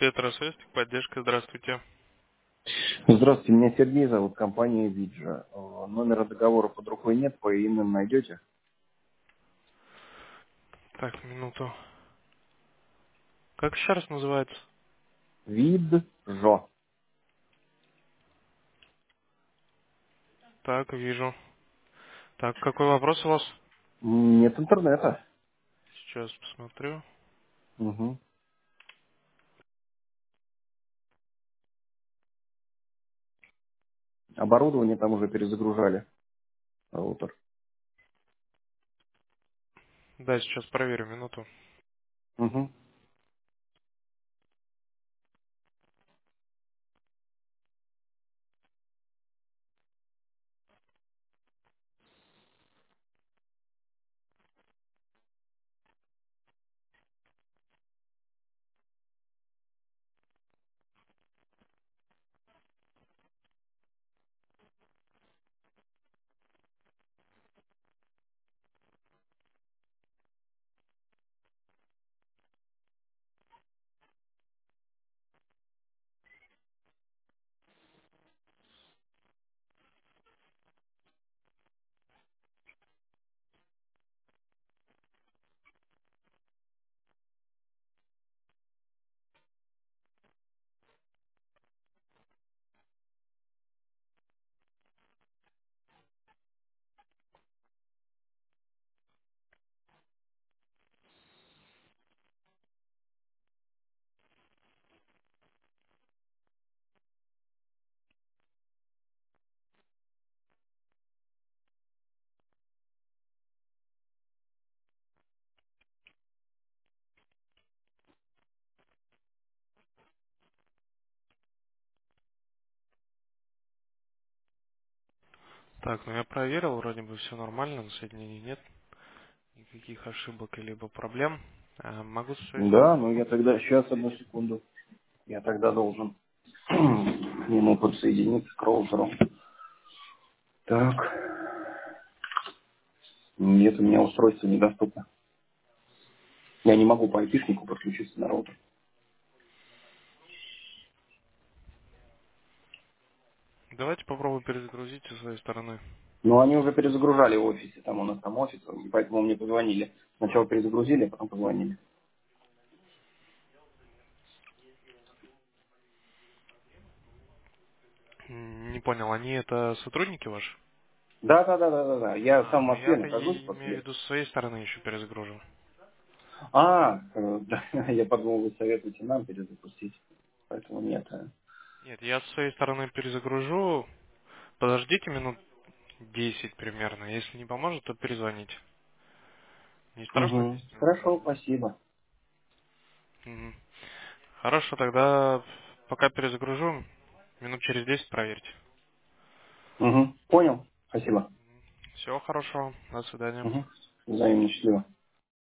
Петросвязь, поддержка, здравствуйте. Здравствуйте, меня Сергей зовут, компания Виджа. Номера договора под рукой нет, по именам найдете? Так, минуту. Как еще раз называется? Виджо. Так, вижу. Так, какой вопрос у вас? Нет интернета. Сейчас посмотрю. Угу. Оборудование там уже перезагружали. Роутер. Да, сейчас проверю, минуту. Угу. Так, ну я проверил, вроде бы все нормально, на соединении нет никаких ошибок либо проблем. Могу Да, ну связаться, я тогда, сейчас, одну подсоединить. секунду. Я тогда должен к нему подсоединиться к роутеру. Так. Нет, у меня устройство недоступно. Я не могу по айпишнику подключиться на роутер. Давайте попробую перезагрузить со своей стороны. Но они уже перезагружали в офисе, там у нас там офис, и поэтому мне позвонили. Сначала перезагрузили, а потом позвонили. Не понял, они это сотрудники ваши? Да. Я сам в Ну Москве я-то нахожусь и имею в после. виду с своей стороны еще перезагружу. Да, я подумал, вы советуете нам перезапустить. Поэтому нет. Нет, я с своей стороны перезагружу. Подождите минут 10 примерно. Если не поможет, то перезвоните. Не страшно Угу. 10 минут Хорошо, подождать? спасибо. Мгм. Хорошо, тогда пока перезагружу, минут через 10 проверьте. Угу. Понял. Спасибо. Всего хорошего, до свидания. Угу. Взаимно счастливо.